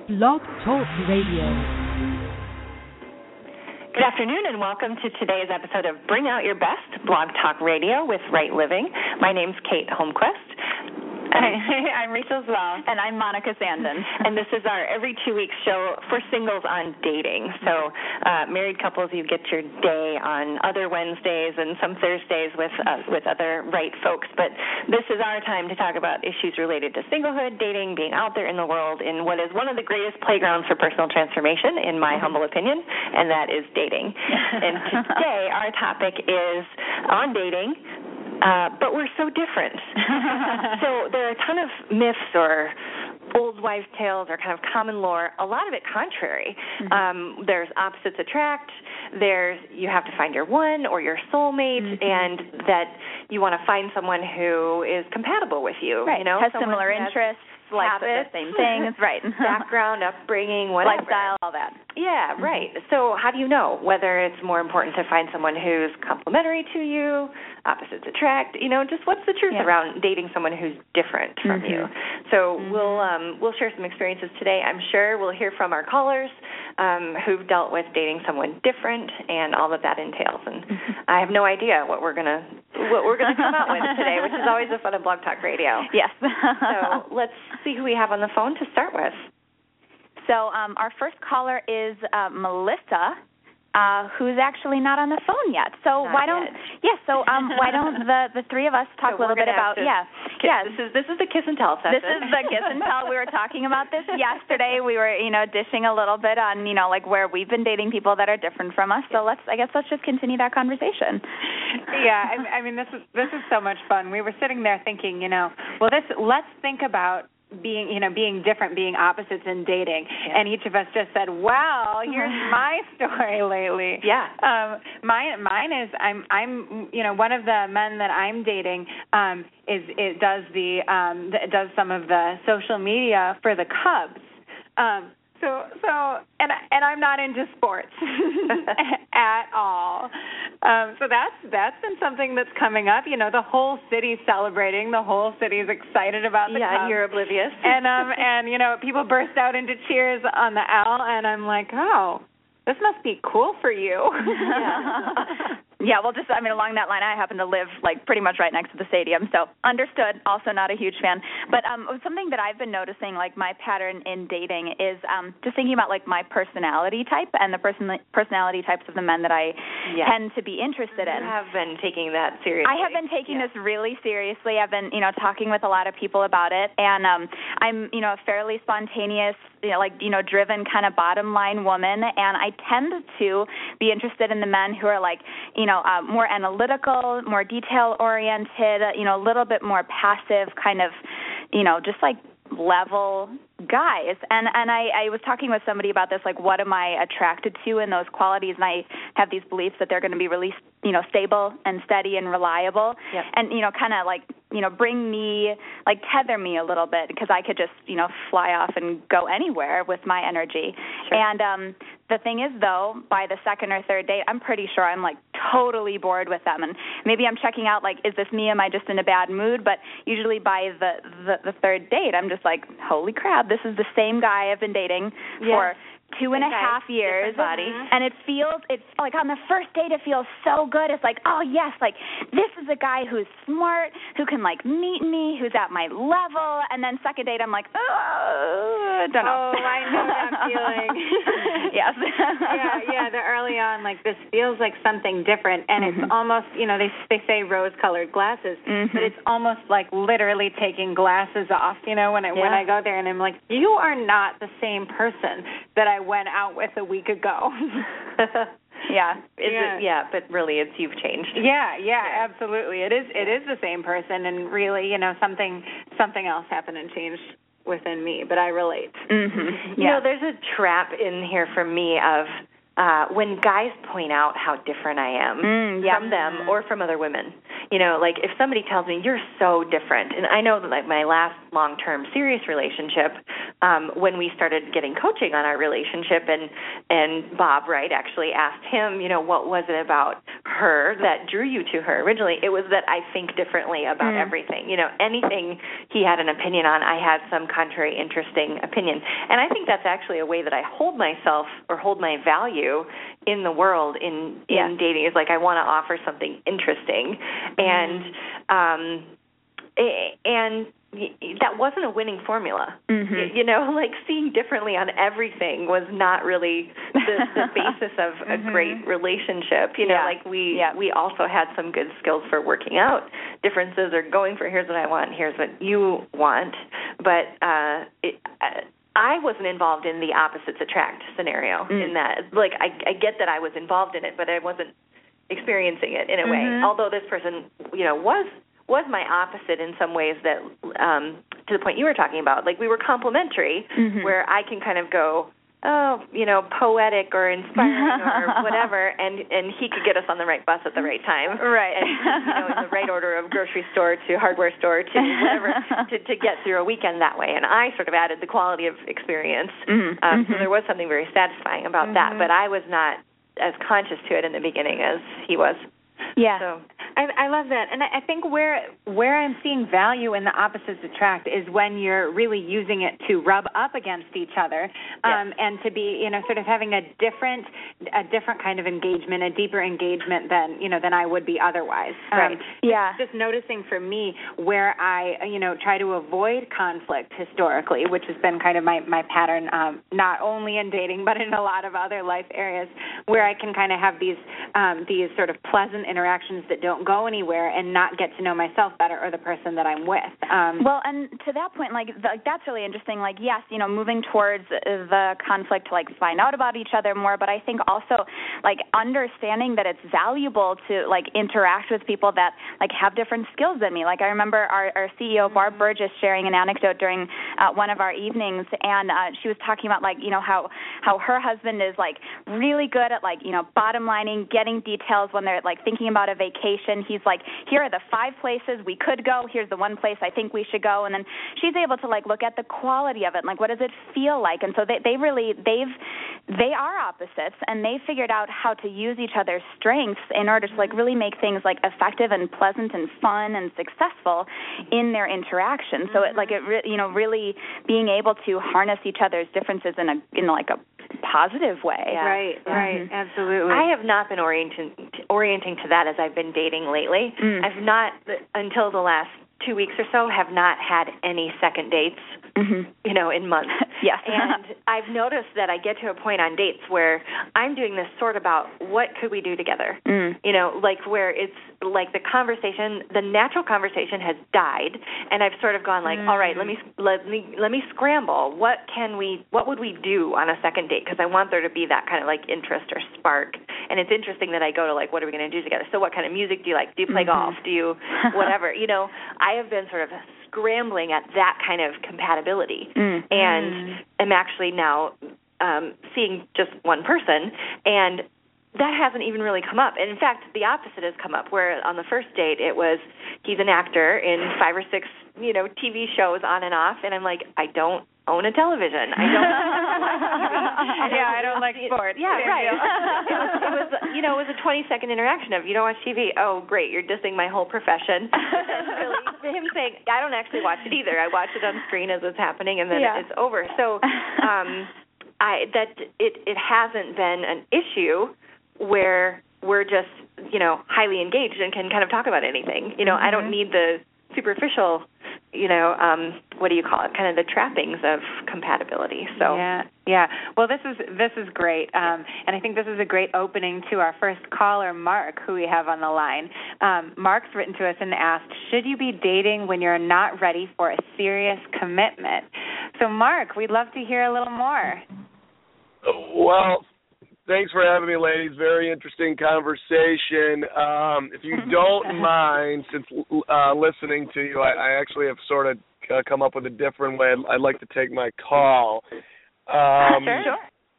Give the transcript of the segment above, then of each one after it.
Blog Talk Radio. Good afternoon and welcome to today's episode of Bring Out Your Best, Blog Talk Radio with Right Living. My name's Kate Holmquist. I'm Rachel Zwell. And I'm Monica Sandin. And this is our every 2 week show for singles on dating. So married couples, you get your day on other Wednesdays and some Thursdays with other right folks. But this is our time to talk about issues related to singlehood, dating, being out there in the world in what is one of the greatest playgrounds for personal transformation, in my humble opinion, and that is dating. And today our topic is on dating. But we're so different. So there are a ton of myths or old wives' tales or kind of common lore, a lot of it contrary. Mm-hmm. There's opposites attract. There's you have to find your one or your soulmate, mm-hmm. and that you want to find someone who is compatible with you. Right, you know, has similar interests. Like the same things, right? Background, upbringing, whatever. Lifestyle, all that. Yeah, right. So how do you know whether it's more important to find someone who's complementary to you, opposites attract? You know, just what's the truth around dating someone who's different from you? So we'll share some experiences today. I'm sure we'll hear from our callers who've dealt with dating someone different and all that that entails. And I have no idea what we're gonna come out with today, which is always the fun of Blog Talk Radio. Yes. So let's see who we have on the phone to start with. So our first caller is Melissa, who's actually not on the phone yet. So why don't the three of us talk a little bit about This is the kiss and tell session. This is the kiss and tell. We were talking about this yesterday. We were dishing a little bit on like where we've been dating people that are different from us. So let's just continue that conversation. Yeah, I mean this is so much fun. We were sitting there thinking, let's think about being different, being opposites in dating. Yeah. And each of us just said, well, here's my story lately. Yeah. Mine is I'm one of the men that I'm dating does some of the social media for the Cubs. And I'm not into sports at all. So that's been something that's coming up. The whole city's celebrating. The whole city's excited about the Cubs. And you're oblivious. And people burst out into cheers on the L, and I'm like, oh, this must be cool for you. Yeah, well, along that line, I happen to live, pretty much right next to the stadium, so understood, also not a huge fan. But something that I've been noticing, my pattern in dating is just thinking about, my personality type and the personality types of the men that I tend to be interested in. You have been taking that seriously. I have been taking this really seriously. I've been, talking with a lot of people about it, and I'm, a fairly spontaneous, driven kind of bottom-line woman, and I tend to be interested in the men who are, more analytical, more detail-oriented, a little bit more passive kind of, just level guys. And I was talking with somebody about this, what am I attracted to in those qualities? And I have these beliefs that they're going to be really, stable and steady and reliable. Yep. And, kind of bring me, tether me a little bit, because I could just, fly off and go anywhere with my energy. Sure. And the thing is, though, by the second or third date, I'm pretty sure I'm, totally bored with them. And maybe I'm checking out, is this me? Am I just in a bad mood? But usually by the third date, I'm just like, holy crap, this is the same guy I've been dating for 2.5 years, and it's on the first date it feels so good. It's oh yes, this is a guy who's smart, who can meet me, who's at my level. And then second date I'm don't know. Oh, I know that feeling. Yes. yeah. The early on, this feels like something different, and it's almost, they say rose-colored glasses, but it's almost literally taking glasses off. When I go there, and I'm like, you are not the same person that I went out with a week ago. But really you've changed. Yeah, absolutely. It is the same person, and really, something else happened and changed within me, but I relate. Mm-hmm. There's a trap in here for me of when guys point out how different I am from them or from other women. If somebody tells me you're so different, and I know that my last long-term serious relationship, when we started getting coaching on our relationship, and Bob Wright actually asked him, what was it about her that drew you to her originally. It was that I think differently about everything. You know, anything he had an opinion on, I had some contrary, interesting opinion. And I think that's actually a way that I hold myself or hold my value in the world in dating, is like I want to offer something interesting. And that wasn't a winning formula. You know, like seeing differently on everything was not really the basis of a great relationship. You know, like we also had some good skills for working out differences or going for here's what I want, here's what you want. But I wasn't involved in the opposites attract scenario in that. Like I get that I was involved in it, but I wasn't experiencing it in a way. Although this person, you know, was my opposite in some ways, that to the point you were talking about. Like we were complementary, where I can kind of go, oh, you know, poetic or inspiring or whatever, and he could get us on the right bus at the right time. Right. And, you know, in the right order of grocery store to hardware store to whatever, to get through a weekend that way. And I sort of added the quality of experience. So there was something very satisfying about that, but I was not as conscious to it in the beginning as he was. Yeah. So I love that. And I think where I'm seeing value in the opposites attract is when you're really using it to rub up against each other, and to be, you know, sort of having a different kind of engagement, a deeper engagement than I would be otherwise. Right. Just noticing for me where I, you know, try to avoid conflict historically, which has been kind of my pattern, not only in dating but in a lot of other life areas, where I can kind of have these sort of pleasant interactions that don't go anywhere and not get to know myself better or the person that I'm with. Well, and to that point, that's really interesting. Like, yes, you know, moving towards the conflict to, like, find out about each other more, but I think also, like, understanding that it's valuable to, like, interact with people that, like, have different skills than me. Like, I remember our CEO, Barb Burgess, sharing an anecdote during one of our evenings, and she was talking about, like, you know, how her husband is, like, really good at, like, you know, bottom lining, getting details when they're, like, thinking about a vacation. He's like, here are the 5 places we could go. Here's the 1 place I think we should go. And then she's able to, like, look at the quality of it. And, like, what does it feel like? And so they are opposites, and they figured out how to use each other's strengths in order to, like, really make things, like, effective and pleasant and fun and successful in their interaction. So really being able to harness each other's differences in like a positive way. Right, absolutely. I have not been orienting to that as I've been dating lately. I've not, until the last 2 weeks or so, have not had any second dates, you know, in months. Yes. And I've noticed that I get to a point on dates where I'm doing this sort about what could we do together, you know, like where it's like the natural conversation has died, and I've sort of gone like, all right, let me scramble. What would we do on a second date? Because I want there to be that kind of like interest or spark. And it's interesting that I go to like, what are we going to do together? So what kind of music do you like? Do you play golf? Do you whatever? You know, I have been sort of scrambling at that kind of compatibility, and am actually now seeing just one person, and that hasn't even really come up. And in fact, the opposite has come up, where on the first date it was, he's an actor in 5 or 6, you know, TV shows on and off, and I'm like, I don't own a television. I don't I don't like sports. Yeah, right. It was a 20-second interaction of, you don't watch TV? Oh, great, you're dissing my whole profession. Really, him saying, I don't actually watch it either. I watch it on screen as it's happening, and then it's over. So it hasn't been an issue where we're just, you know, highly engaged and can kind of talk about anything. You know, I don't need the superficial, you know, what do you call it, kind of the trappings of compatibility. So yeah. Well, this is great, and I think this is a great opening to our first caller, Mark, who we have on the line. Mark's written to us and asked, should you be dating when you're not ready for a serious commitment? So, Mark, we'd love to hear a little more. Well, thanks for having me, ladies. Very interesting conversation. If you don't mind, since listening to you, I actually have sort of come up with a different way I'd like to take my call. Sure.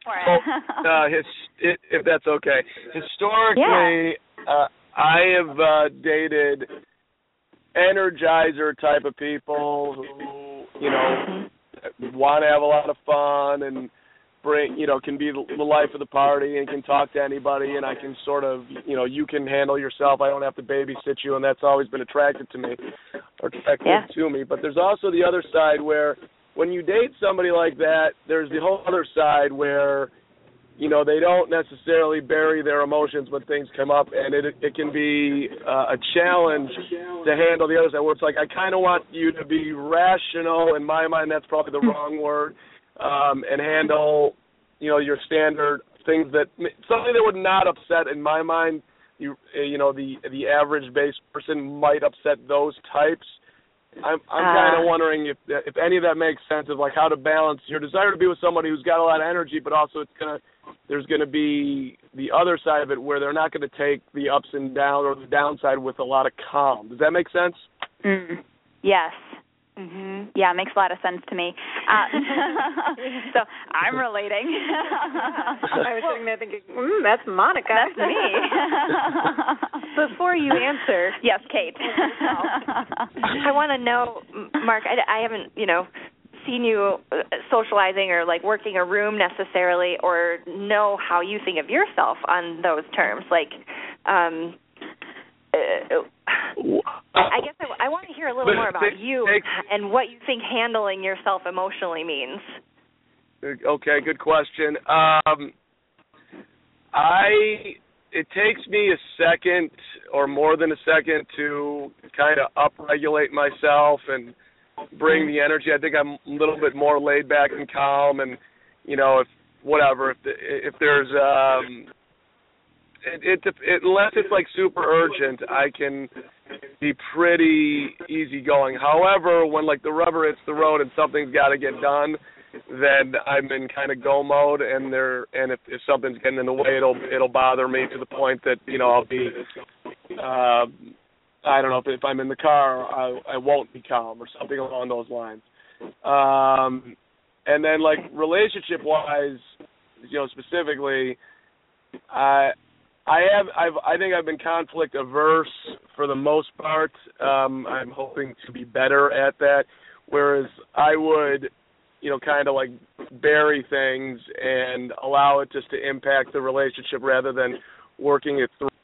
If that's okay. Historically, I have dated energizer type of people who, you know, want to have a lot of fun and can be the life of the party and can talk to anybody, and I can sort of, you can handle yourself. I don't have to babysit you, and that's always been attractive to me. But there's also the other side where when you date somebody like that, there's the whole other side where, they don't necessarily bury their emotions when things come up, and it can be a challenge to handle the other side, where it's like, I kind of want you to be rational. In my mind, that's probably the wrong word, and handle, your standard things something that would not upset, in my mind, the average base person might upset those types. I'm kind of wondering if any of that makes sense, of like how to balance your desire to be with somebody who's got a lot of energy, but also there's going to be the other side of it where they're not going to take the ups and downs or the downside with a lot of calm. Does that make sense? Yes. Mm-hmm. Yeah, it makes a lot of sense to me. So I'm relating. I was sitting there thinking, that's Monica. That's me. Before you answer. Yes, Kate. I want to know, Mark, I haven't, seen you socializing or like working a room necessarily, or know how you think of yourself on those terms. Like, I guess I want to hear a little more about you and what you think handling yourself emotionally means. Okay, good question. It takes me a second or more than a second to kind of upregulate myself and bring the energy. I think I'm a little bit more laid back and calm, and if there's unless it's like super urgent, I can be pretty easygoing. However, when like the rubber hits the road and something's got to get done, then I'm in kind of go mode, and if something's getting in the way, it'll bother me to the point that I'll be I don't know, if I'm in the car, I won't be calm or something along those lines. And then like relationship wise, specifically, I think I've been conflict averse for the most part. I'm hoping to be better at that, whereas I would, kind of like bury things and allow it just to impact the relationship rather than working it through.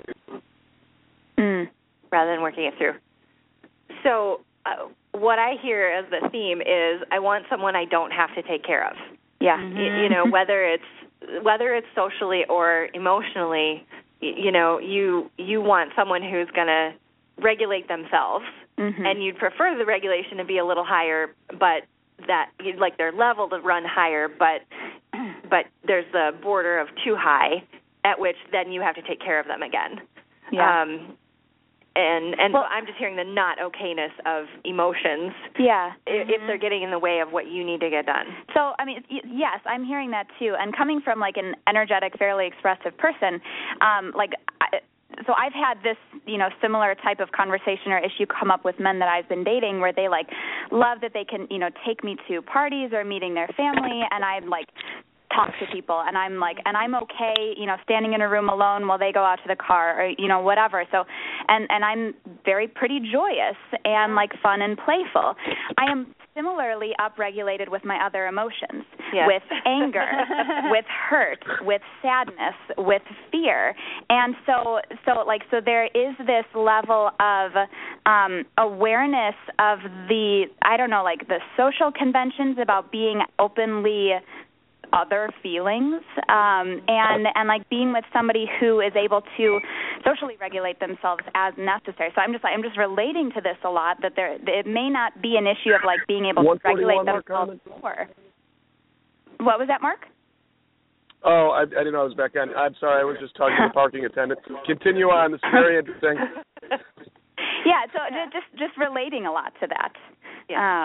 Rather than working it through. So what I hear as the theme is I want someone I don't have to take care of. Yeah. Mm-hmm. Whether it's socially or emotionally, you want someone who's going to regulate themselves, and you'd prefer the regulation to be a little higher, but that you'd like their level to run higher, but there's the border of too high, at which then you have to take care of them again. Yeah. So I'm just hearing the not okayness of emotions. Yeah. If they're getting in the way of what you need to get done. So, I mean, yes, I'm hearing that too. And coming from like an energetic, fairly expressive person, so I've had this, similar type of conversation or issue come up with men that I've been dating, where they like love that they can, take me to parties or meeting their family, and I'm like talk to people, and I'm okay, standing in a room alone while they go out to the car or, whatever. So, and I'm pretty joyous and like fun and playful. I am similarly upregulated with my other emotions, with anger, with hurt, with sadness, with fear. And so there is this level of awareness of the social conventions about being openly other feelings, and like being with somebody who is able to socially regulate themselves as necessary. So I'm just relating to this a lot, that it may not be an issue of like being able to regulate themselves more. What was that, Mark? Oh, I didn't know I was back on. I'm sorry, I was just talking to the parking attendant. Continue on. This is very interesting. Yeah, so just relating a lot to that. Yeah.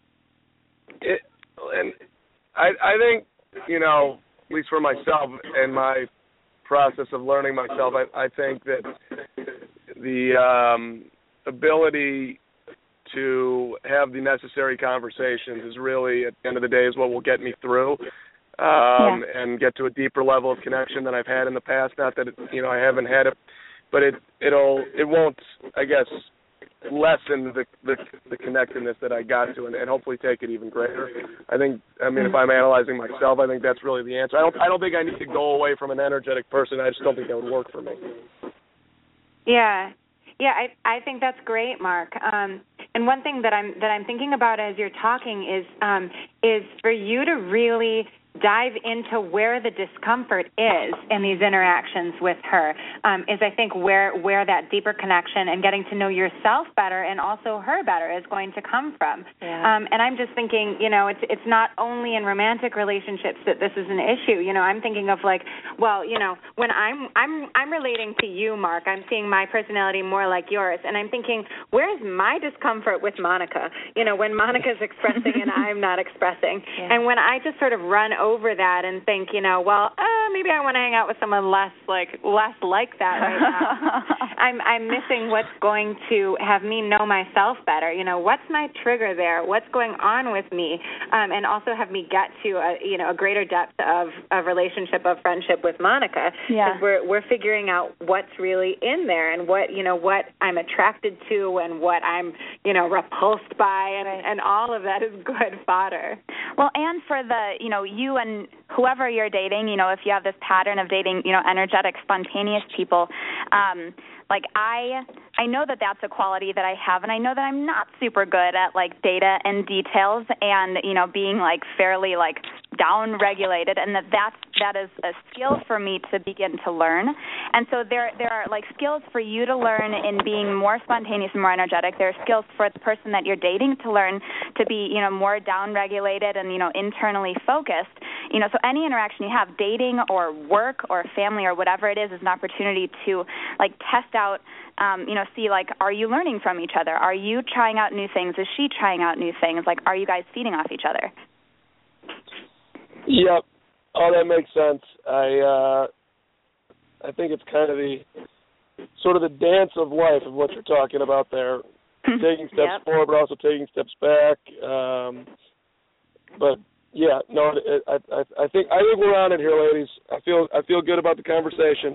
And I think, at least for myself and my process of learning myself, I think that the ability to have the necessary conversations is really, at the end of the day, is what will get me through and get to a deeper level of connection than I've had in the past. Not that I haven't had it, but it won't, I guess, lessen the connectedness that I got to, and hopefully take it even greater. I mean, if I'm analyzing myself, I think that's really the answer. I don't think I need to go away from an energetic person. I just don't think that would work for me. Yeah, I think that's great, Mark. And one thing that I'm thinking about as you're talking is for you to really dive into where the discomfort is in these interactions with her, is I think where that deeper connection and getting to know yourself better and also her better is going to come from. Yeah. And I'm just thinking, it's not only in romantic relationships that this is an issue. I'm thinking of like, well, when I'm relating to you, Mark, I'm seeing my personality more like yours, and I'm thinking, where's my discomfort with Monica? When Monica's expressing and I'm not expressing, and when I just sort of run over that and think, maybe I want to hang out with someone less like that right now. I'm missing what's going to have me know myself better. What's my trigger there? What's going on with me? And also have me get to a greater depth of relationship, of friendship with Monica. Yeah. Because we're figuring out what's really in there and what I'm attracted to and what I'm repulsed by, and all of that is good fodder. Well, and for the you and whoever you're dating, if you have this pattern of dating, energetic, spontaneous people, like I know that that's a quality that I have, and I know that I'm not super good at like data and details and being like fairly like down regulated, and that is a skill for me to begin to learn. And so there are like skills for you to learn in being more spontaneous and more energetic. There are skills for the person that you're dating to learn to be more down regulated and internally focused. So any interaction you have, dating or work or family or whatever it is an opportunity to like test out, see like, are you learning from each other? Are you trying out new things? Is she trying out new things? Like, are you guys feeding off each other? Yep. Oh, that makes sense. I think it's kind of the sort of the dance of life of what you're talking about there. Taking steps forward, but also taking steps back. But yeah, no, I think we're on it here, ladies. I feel good about the conversation.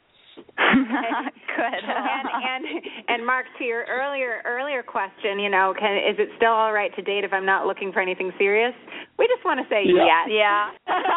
Good. And Mark, to your earlier question, is it still all right to date if I'm not looking for anything serious? We just want to say yes. Yeah.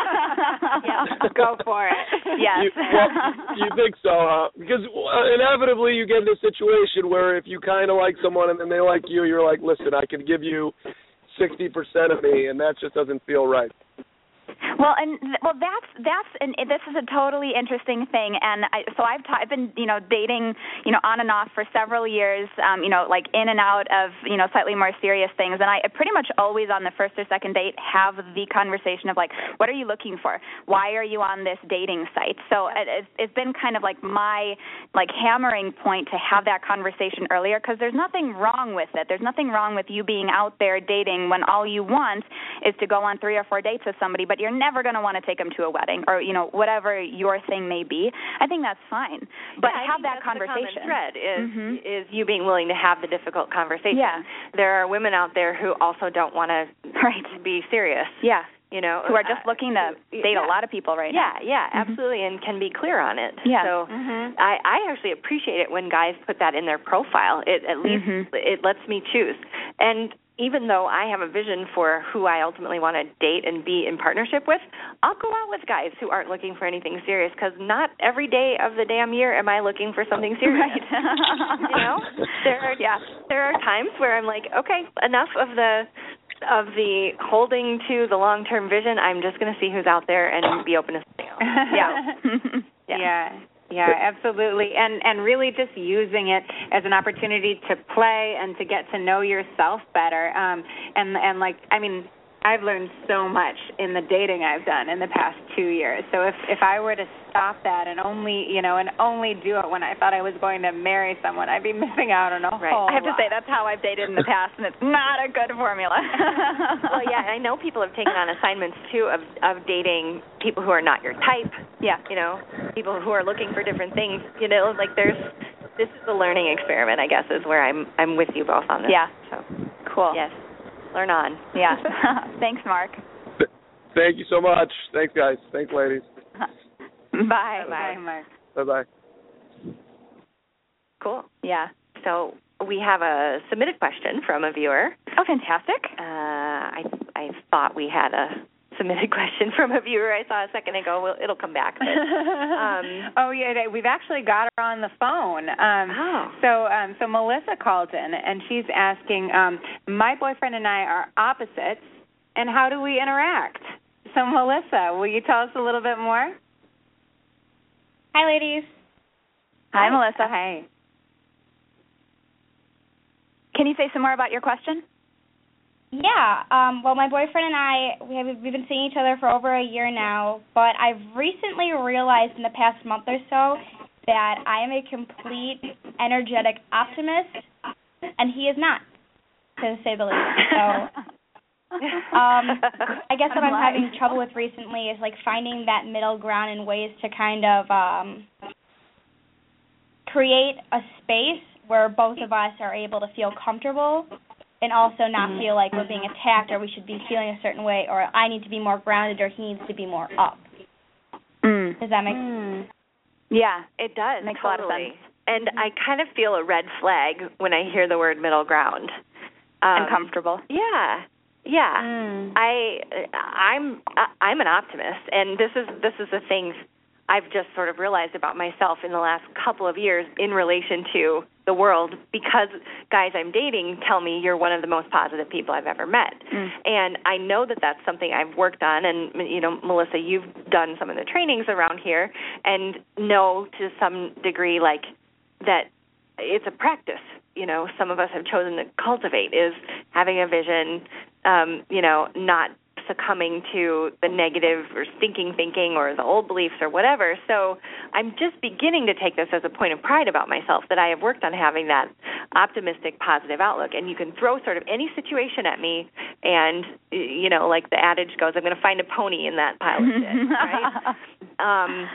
Yeah. Go for it. Yes. You think so, huh? Because inevitably you get in a situation where if you kind of like someone and then they like you, you're like, listen, I can give you 60% of me, and that just doesn't feel right. Well, that's this is a totally interesting thing, and I've been dating on and off for several years, like in and out of slightly more serious things, and I pretty much always on the first or second date have the conversation of like, what are you looking for? Why are you on this dating site? So it's been kind of like my like hammering point to have that conversation earlier, because there's nothing wrong with it. There's nothing wrong with you being out there dating when all you want is to go on 3 or 4 dates with somebody, but you're never going to want to take them to a wedding or whatever your thing may be. I think that's fine, but have that conversation. The common thread is you being willing to have the difficult conversation. Yeah. There are women out there who also don't want to be serious. Yeah. Who are just looking to date a lot of people right now. Yeah, absolutely, and can be clear on it. Yeah. So I actually appreciate it when guys put that in their profile. It at least it lets me choose. And even though I have a vision for who I ultimately want to date and be in partnership with, I'll go out with guys who aren't looking for anything serious, because not every day of the damn year am I looking for something serious. Right. There are times where I'm like, okay, enough of the holding to the long-term vision. I'm just going to see who's out there and be open to something else. Yeah, absolutely. And really just using it as an opportunity to play and to get to know yourself better. And like, I mean, I've learned so much in the dating I've done in the past 2 years. So if I were to stop that and only do it when I thought I was going to marry someone, I'd be missing out on a whole I have to say, that's how I've dated in the past, and it's not a good formula. Well, yeah, I know people have taken on assignments, too, of dating people who are not your type. Yeah. People who are looking for different things. Like this is a learning experiment, I guess, is where I'm with you both on this. Yeah. So cool. Yes. Learn on. Yeah. Thanks, Mark. Thank you so much. Thanks, guys. Thanks, ladies. Bye. Bye, Mark. Bye-bye. Cool. Yeah. So we have a submitted question from a viewer. Oh, fantastic. I thought we had a submitted question from a viewer I saw a second ago. Well, it'll come back. But, oh, yeah, we've actually got her on the phone. So Melissa called in, and she's asking, my boyfriend and I are opposites, and how do we interact? So, Melissa, will you tell us a little bit more? Hi, ladies. Hi, Melissa. Hi. Can you say some more about your question? Yeah. Well, my boyfriend and I, we've been seeing each other for over a year now, but I've recently realized in the past month or so that I am a complete energetic optimist, and he is not, to say the least. So I guess what I'm having trouble with recently is, like, finding that middle ground and ways to kind of create a space where both of us are able to feel comfortable and also not feel like we're being attacked or we should be feeling a certain way or I need to be more grounded or he needs to be more up. Does that make sense? Yeah, it does. Makes totally. a lot of sense. And I kind of feel a red flag when I hear the word middle ground. Uncomfortable. Yeah. I'm an optimist, and this is the thing I've just sort of realized about myself in the last couple of years in relation to the world, because guys I'm dating tell me you're one of the most positive people I've ever met. And I know that that's something I've worked on, and, you know, Melissa, you've done some of the trainings around here and know to some degree, like, that it's a practice. You know, some of us have chosen to cultivate is having a vision, you know, not succumbing to the negative or stinking thinking or the old beliefs or whatever. So I'm just beginning to take this as a point of pride about myself that I have worked on having that optimistic, positive outlook. And you can throw sort of any situation at me and, you know, like the adage goes, I'm going to find a pony in that pile of shit, right?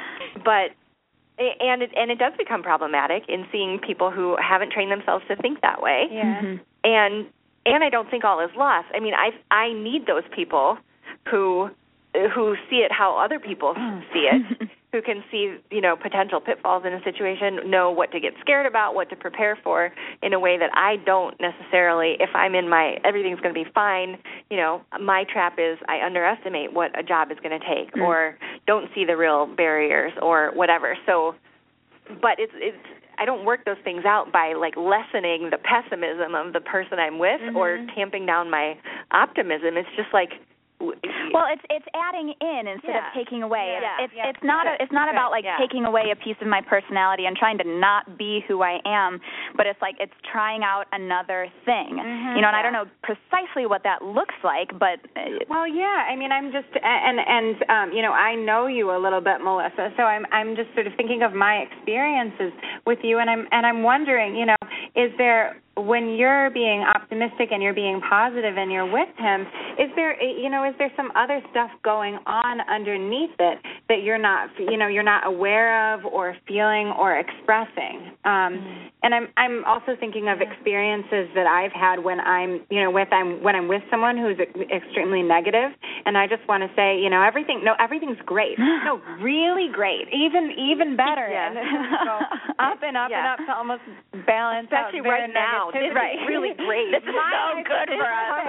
And it does become problematic in seeing people who haven't trained themselves to think that way. Yeah. And I don't think all is lost. I mean, I need those people who see it how other people see it, who can see, you know, potential pitfalls in a situation, know what to get scared about, what to prepare for in a way that I don't necessarily, if I'm in my everything's going to be fine, you know, my trap is I underestimate what a job is going to take or don't see the real barriers or whatever. So, but it's I don't work those things out by, like, lessening the pessimism of the person I'm with or tamping down my optimism. It's just like, well, it's adding in instead of taking away. It's not about, like, taking away a piece of my personality and trying to not be who I am, but it's like it's trying out another thing. You know, and I don't know precisely what that looks like, but well, yeah. I mean, I'm just and you know, I know you a little bit, Melissa. So I'm just sort of thinking of my experiences with you, and I'm wondering, you know, is there, when you're being optimistic and you're being positive and you're with him, is there some other stuff going on underneath it that you're not aware of or feeling or expressing? And I'm also thinking of experiences that I've had when I'm with someone who's extremely negative, and I just want to say, you know, everything's great. No, really great. Even better. And then go up and up and up to almost balance out. Especially right now. This is really great. This is so good for us.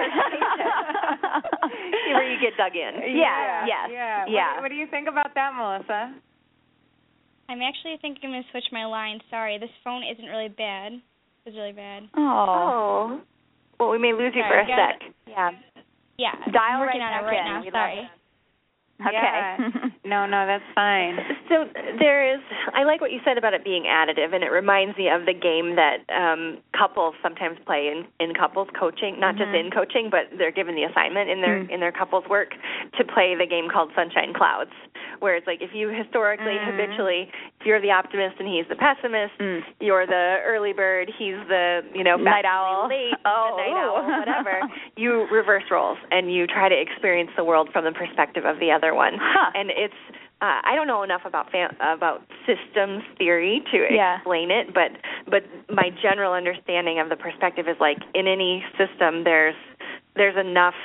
See where you get dug in. Yeah. What do you think about that, Melissa? I'm actually thinking I'm going to switch my line. Sorry, this phone isn't really bad. It's really bad. Oh. Well, we may lose you for a sec. Yeah. Dial I'm working right on it right now. Sorry. Okay. Yeah. No, that's fine. So I like what you said about it being additive, and it reminds me of the game that couples sometimes play in couples coaching, not just in coaching, but they're given the assignment in their couples work to play the game called Sunshine Clouds, where it's like if you historically, habitually, if you're the optimist and he's the pessimist, you're the early bird, he's the, you know, night owl, late, the night owl, whatever, you reverse roles and you try to experience the world from the perspective of the other one. And it's I don't know enough about systems theory to explain it, but my general understanding of the perspective is like in any system there's enough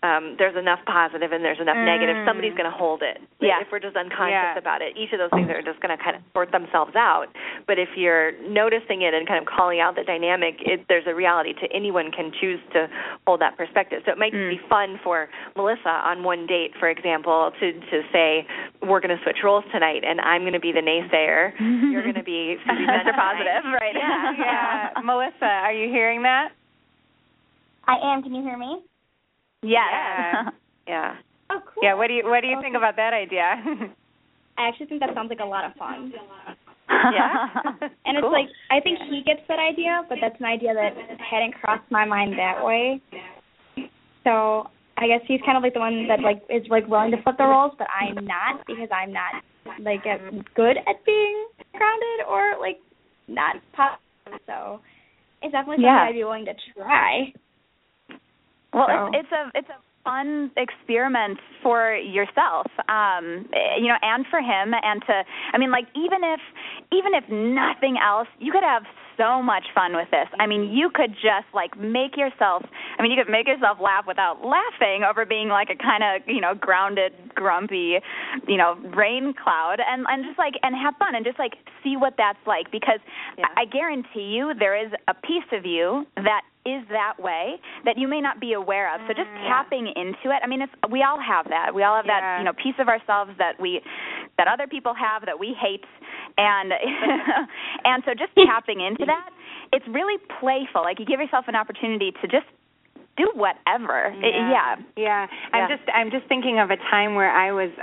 there's enough positive and there's enough negative, somebody's going to hold it. If we're just unconscious about it, each of those things are just going to kind of sort themselves out. But if you're noticing it and kind of calling out the dynamic, there's a reality to anyone can choose to hold that perspective. So it might be fun for Melissa on one date, for example, to say, we're going to switch roles tonight, and I'm going to be the naysayer. You're going to be Mr. Positive, right? Yeah. Melissa, are you hearing that? I am. Can you hear me? Yes. Yeah. Oh, cool. Yeah. What do you think about that idea? I actually think that sounds like a lot of fun. Yeah. And it's like, I think he gets that idea, but that's an idea that hadn't crossed my mind that way. So I guess he's kind of like the one that like is like willing to flip the roles, but I'm not, because I'm not like good at being grounded or like not positive. So it's definitely something I'd be willing to try. Well, it's a fun experiment for yourself, you know, and for him, and to, I mean, like, even if nothing else, you could have so much fun with this. I mean, you could just like make yourself laugh without laughing over being like a kind of, you know, grounded, grumpy, you know, rain cloud, and just like, and have fun and just like see what that's like, because I guarantee you there is a piece of you that is that way that you may not be aware of. So just tapping into it. I mean, we all have that. We all have that, you know, piece of ourselves that other people have that we hate, and and so just tapping into that, it's really playful. Like, you give yourself an opportunity to just do whatever. I'm just thinking of a time where I was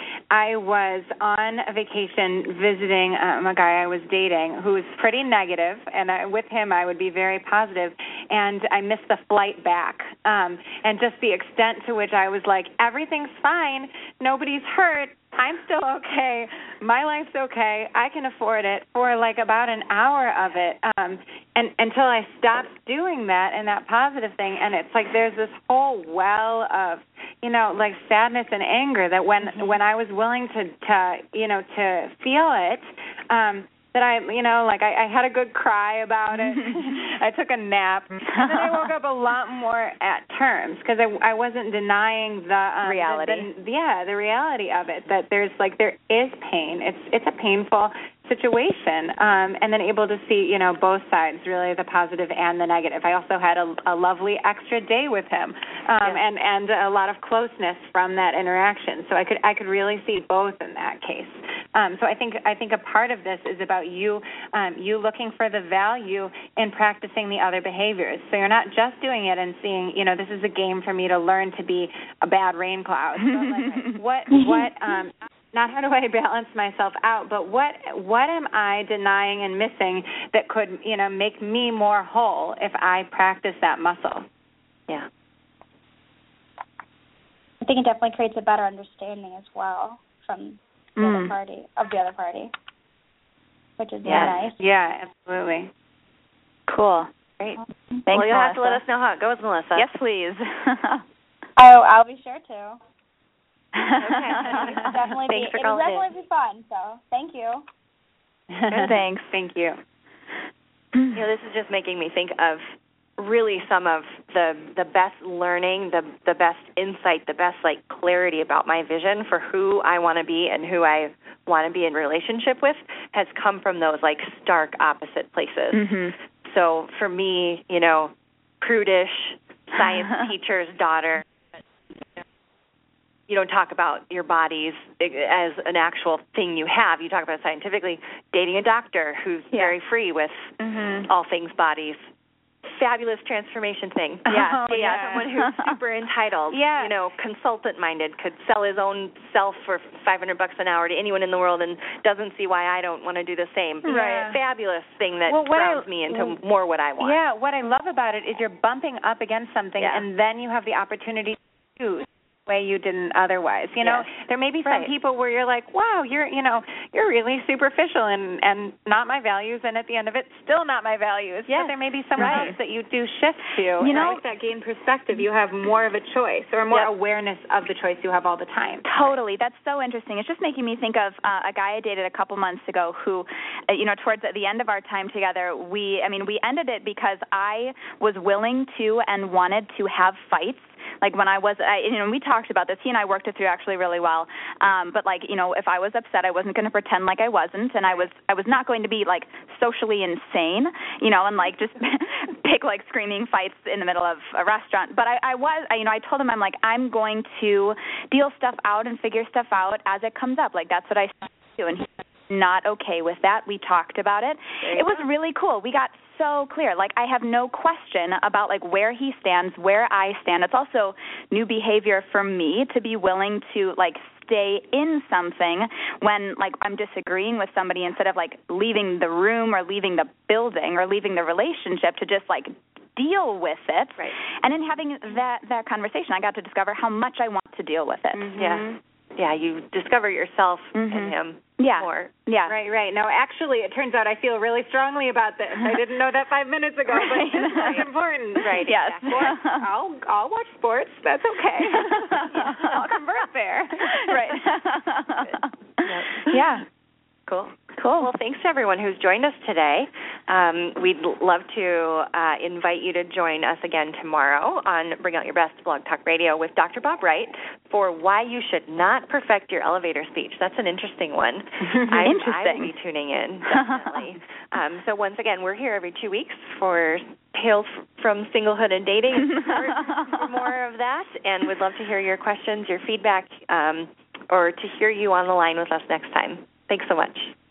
on a vacation visiting a guy I was dating who was pretty negative, and with him I would be very positive, and I missed the flight back, and just the extent to which I was like, everything's fine, nobody's hurt, I'm still okay, my life's okay, I can afford it, for like about an hour of it, and until I stopped doing that and that positive thing, and it's like there's this whole well of, you know, like sadness and anger that when I was willing to feel it, that I had a good cry about it. I took a nap, and then I woke up a lot more at terms, because I wasn't denying the reality. The reality of it, that there is pain. It's a painful situation, and then able to see, you know, both sides, really, the positive and the negative. I also had a lovely extra day with him, and a lot of closeness from that interaction. So I could really see both in that case. So I think a part of this is about you looking for the value in practicing the other behaviors. So you're not just doing it and seeing, you know, this is a game for me to learn to be a bad rain cloud. So like, what not how do I balance myself out, but what am I denying and missing that could, you know, make me more whole if I practice that muscle? Yeah. I think it definitely creates a better understanding as well from the other party, which is really nice. Yeah, absolutely. Cool. Great. Thanks, well, you'll Melissa. have to let us know how it goes, Melissa. Yes, please. I'll be sure to. Okay. It'll definitely be fun, so thank you. Thanks. Thank you. You know, this is just making me think of really some of the best learning, the best insight, the best like clarity about my vision for who I want to be and who I want to be in relationship with has come from those like stark opposite places. Mm-hmm. So for me, you know, prudish science teacher's daughter, you don't talk about your bodies as an actual thing you have. You talk about it scientifically. Dating a doctor who's very free with all things bodies. Fabulous transformation thing. Someone who's super entitled, you know, consultant-minded, could sell his own self for $500 an hour to anyone in the world and doesn't see why I don't want to do the same. Right. Fabulous thing that grounds me into more what I want. Yeah, what I love about it is you're bumping up against something, and then you have the opportunity to choose way you didn't otherwise. You know, there may be some people where you're like, wow, you're really superficial and not my values, and at the end of it, still not my values. But there may be some else that you do shift to. You know, that gain perspective, you have more of a choice or more awareness of the choice you have all the time. Totally. That's so interesting. It's just making me think of a guy I dated a couple months ago who, you know, towards the end of our time together, we ended it because I was willing to and wanted to have fights like when we talked about this. He and I worked it through actually really well. But like, if I was upset, I wasn't going to pretend like I wasn't, and I was not going to be like socially insane, and like just pick like screaming fights in the middle of a restaurant. But I told him, I'm like, I'm going to deal stuff out and figure stuff out as it comes up. Like that's what I do, and he's not okay with that. We talked about it. It was really cool. We got so clear. Like I have no question about like where he stands, where I stand. It's also new behavior for me to be willing to like stay in something when like I'm disagreeing with somebody instead of like leaving the room or leaving the building or leaving the relationship, to just like deal with it. Right. And in having that conversation, I got to discover how much I want to deal with it. Mm-hmm. Yeah, you discover yourself in him more. Yeah. Right. No, actually, it turns out I feel really strongly about this. I didn't know that 5 minutes ago, but it's important. Right. Yes. Sports, I'll watch sports. That's okay. I'll convert there. Right. Yeah. Cool. Well, thanks to everyone who's joined us today. We'd love to invite you to join us again tomorrow on Bring Out Your Best Blog Talk Radio with Dr. Bob Wright for why you should not perfect your elevator speech. That's an interesting one. I will be tuning in, definitely. So once again, we're here every 2 weeks for Tales from Singlehood and Dating, for more of that, and we'd love to hear your questions, your feedback, or to hear you on the line with us next time. Thanks so much.